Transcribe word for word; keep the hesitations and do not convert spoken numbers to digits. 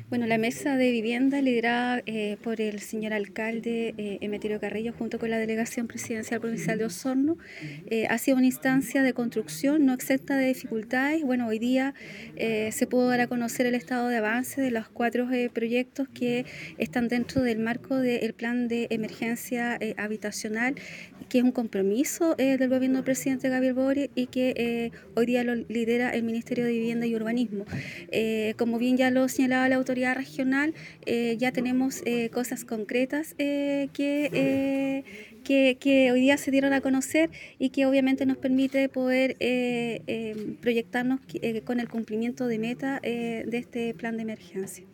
Bueno, la mesa de vivienda liderada eh, por el señor alcalde eh, Emeterio Carrillo junto con la delegación presidencial provincial de Osorno eh, ha sido una instancia de construcción no exenta de dificultades. Bueno, hoy día eh, se pudo dar a conocer el estado de avance de los cuatro eh, proyectos que están dentro del marco del plan de emergencia eh, habitacional, que es un compromiso eh, del gobierno del presidente Gabriel Boric y que eh, hoy día lo lidera el Ministerio de Vivienda y Urbanismo. Eh, como bien ya lo señalaba la autoridad regional, eh, ya tenemos eh, cosas concretas eh, que, eh, que, que hoy día se dieron a conocer y que obviamente nos permite poder eh, eh, proyectarnos eh, con el cumplimiento de meta eh, de este plan de emergencia.